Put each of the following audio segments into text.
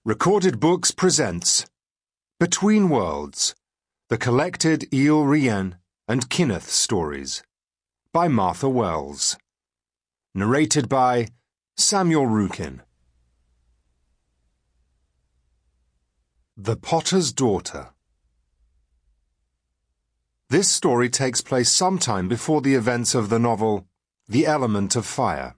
Recorded Books presents Between Worlds, The Collected Eel Rien and Kinneth Stories by Martha Wells. Narrated by Samuel Rukin. The Potter's Daughter. This story takes place sometime before the events of the novel The Element of Fire.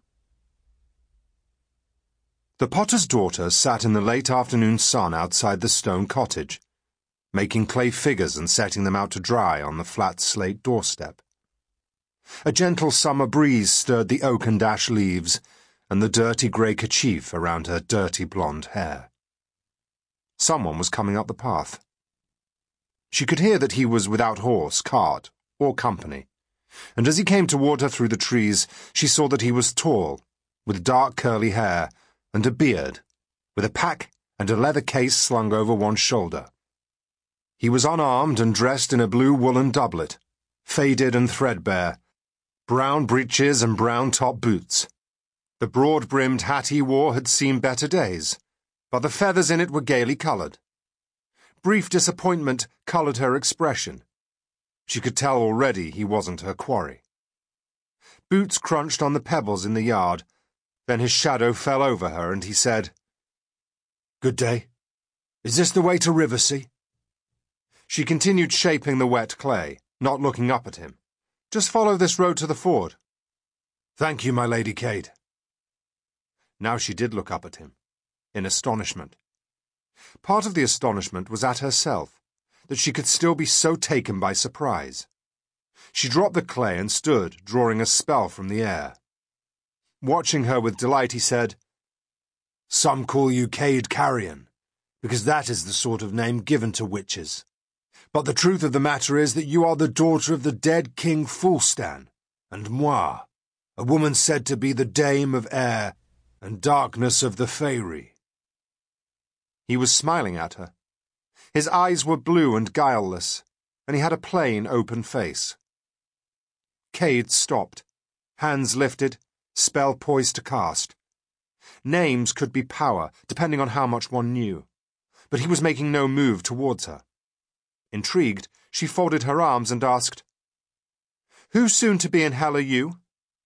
The potter's daughter sat in the late afternoon sun outside the stone cottage, making clay figures and setting them out to dry on the flat slate doorstep. A gentle summer breeze stirred the oak and ash leaves and the dirty grey kerchief around her dirty blonde hair. Someone was coming up the path. She could hear that he was without horse, cart, or company, and as he came toward her through the trees, she saw that he was tall, with dark curly hair, and a beard, with a pack and a leather case slung over one shoulder. He was unarmed and dressed in a blue woolen doublet, faded and threadbare, brown breeches and brown top boots. The broad-brimmed hat he wore had seen better days, but the feathers in it were gaily coloured. Brief disappointment coloured her expression. She could tell already he wasn't her quarry. Boots crunched on the pebbles in the yard. Then his shadow fell over her, and he said, "Good day. Is this the way to Riversea?" She continued shaping the wet clay, not looking up at him. "Just follow this road to the ford." "Thank you, my Lady Kate." Now she did look up at him, in astonishment. Part of the astonishment was at herself, that she could still be so taken by surprise. She dropped the clay and stood, drawing a spell from the air. Watching her with delight, he said, "Some call you Cade Carrion, because that is the sort of name given to witches. But the truth of the matter is that you are the daughter of the dead King Fulstan, and moi, a woman said to be the Dame of Air and Darkness of the Fairy." He was smiling at her. His eyes were blue and guileless, and he had a plain, open face. Cade stopped, hands lifted, spell poised to cast. Names could be power, depending on how much one knew, but he was making no move towards her. Intrigued, she folded her arms and asked, "Who soon to be in hell are you?"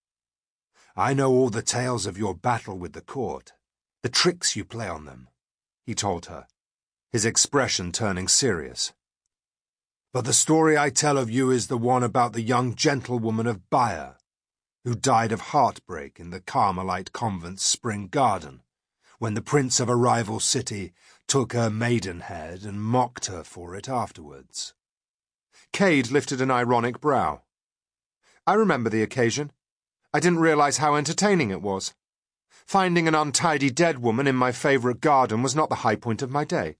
"I know all the tales of your battle with the court, the tricks you play on them," he told her, his expression turning serious. "But the story I tell of you is the one about the young gentlewoman of Byre, who died of heartbreak in the Carmelite convent's spring garden, when the prince of a rival city took her maidenhead and mocked her for it afterwards." Cade lifted an ironic brow. "I remember the occasion. I didn't realize how entertaining it was. Finding an untidy dead woman in my favorite garden was not the high point of my day."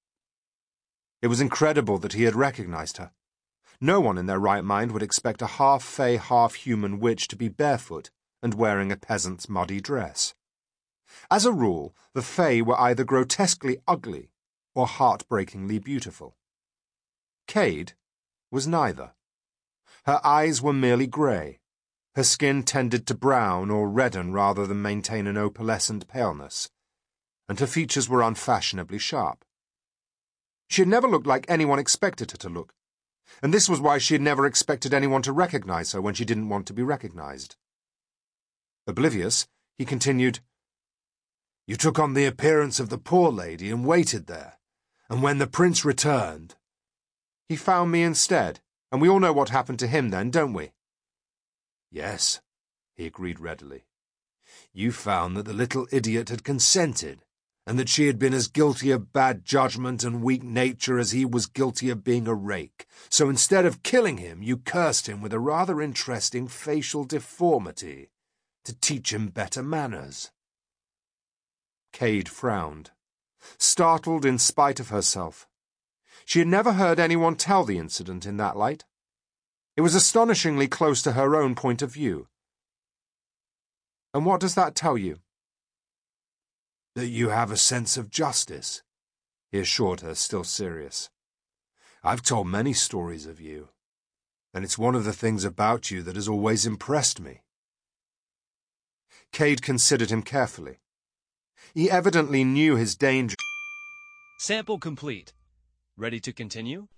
It was incredible that he had recognized her. No one in their right mind would expect a half-fey, half-human witch to be barefoot and wearing a peasant's muddy dress. As a rule, the fey were either grotesquely ugly or heartbreakingly beautiful. Cade was neither. Her eyes were merely grey. Her skin tended to brown or redden rather than maintain an opalescent paleness, and her features were unfashionably sharp. She had never looked like anyone expected her to look, and this was why she had never expected anyone to recognize her when she didn't want to be recognized. Oblivious, he continued, "You took on the appearance of the poor lady and waited there, and when the prince returned—" "He found me instead, and we all know what happened to him then, don't we?" "Yes," he agreed readily. "You found that the little idiot had consented, and that she had been as guilty of bad judgment and weak nature as he was guilty of being a rake. So instead of killing him, you cursed him with a rather interesting facial deformity to teach him better manners." Cade frowned, startled in spite of herself. She had never heard anyone tell the incident in that light. It was astonishingly close to her own point of view. "And what does that tell you?" "That you have a sense of justice," he assured her, still serious. "I've told many stories of you, and it's one of the things about you that has always impressed me." Cade considered him carefully. He evidently knew his danger. Sample complete. Ready to continue?